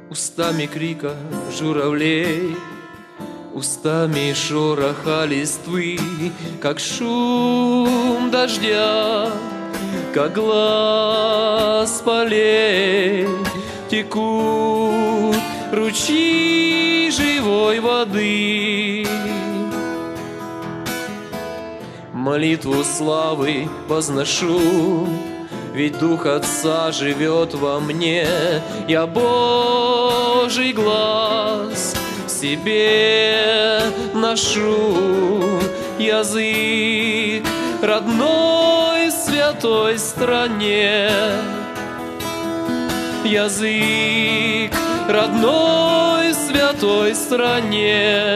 устами крика журавлей, устами шороха листвы, как шум дождя, как глаз полей, текут ручьи живой воды. Молитву славы возношу, ведь Дух Отца живет во мне. Я Божий глас в себе ношу, язык родной святой стране. Язык родной святой стране.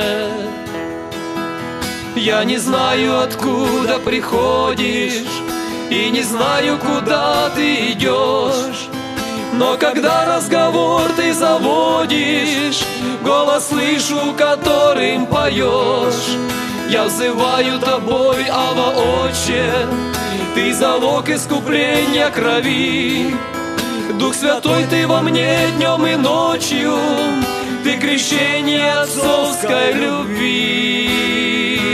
Я не знаю, откуда приходишь, и не знаю, куда ты идешь, но когда разговор ты заводишь, голос слышу, которым поешь. Я взываю тобой, Ава, Отче, ты залог искупления крови. Дух Святой, ты во мне днем и ночью, ты крещение отцовской любви.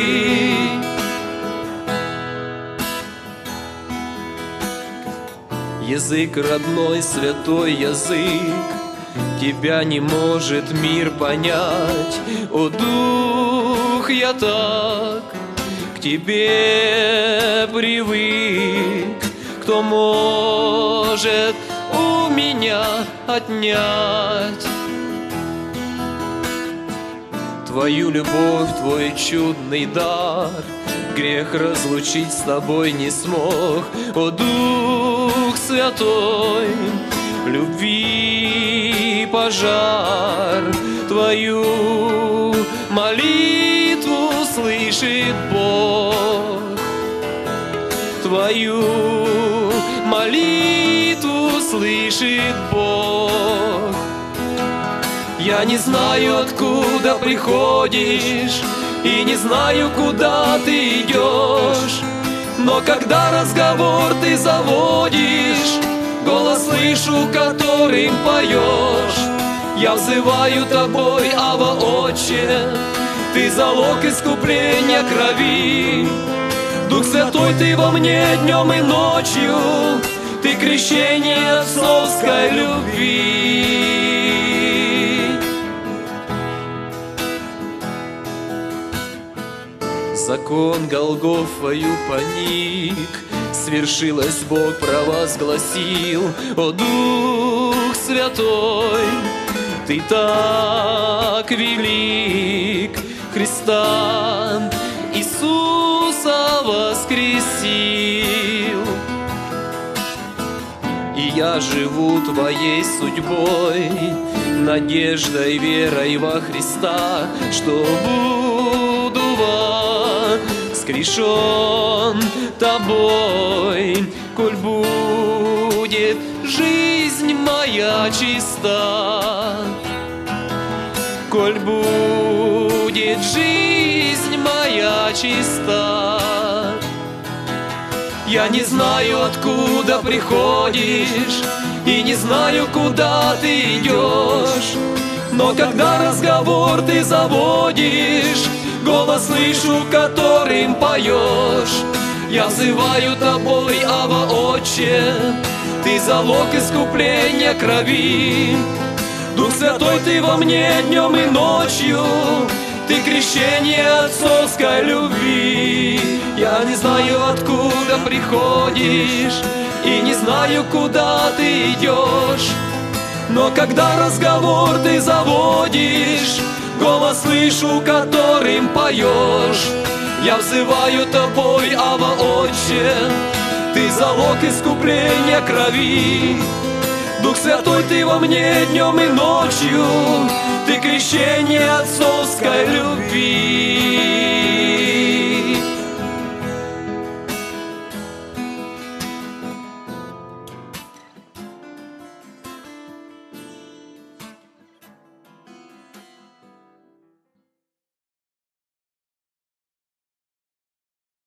Язык родной, святой язык, тебя не может мир понять. О, Дух, я так к тебе привык, кто может у меня отнять твою любовь, твой чудный дар. Грех разлучить с тобой не смог. О, Дух Святой, любви пожар, твою молитву слышит Бог. Твою молитву слышит Бог. Я не знаю, откуда приходишь, и не знаю, куда ты идешь, но когда разговор ты заводишь, голос слышу, которым поешь. Я взываю тобой, Ава, Отче, ты залог искупления крови. Дух Святой, ты во мне днем и ночью, ты крещение отцовской любви. Закон Голгофою поник, свершилось, Бог провозгласил. О, Дух Святой, ты так велик, Христа Иисуса воскресил. И я живу твоей судьбой, надеждой, верой во Христа, что буду воскрешен тобой, коль будет жизнь моя чиста. Коль будет жизнь моя чиста. Я не знаю, откуда приходишь, и не знаю, куда ты идешь, но когда разговор ты заводишь, голос слышу, которым поешь. Я взываю тобой, Ава, Отче, ты залог искупления крови. Дух Святой, ты во мне днем и ночью, ты крещение отцовской любви. Я не знаю, откуда приходишь, и не знаю, куда ты идешь, но когда разговор ты заводишь, голос слышу, которым поешь. Я взываю тобой, Ава, Отче, ты залог искупления крови. Дух Святой, ты во мне днем и ночью, ты крещение отцовской любви.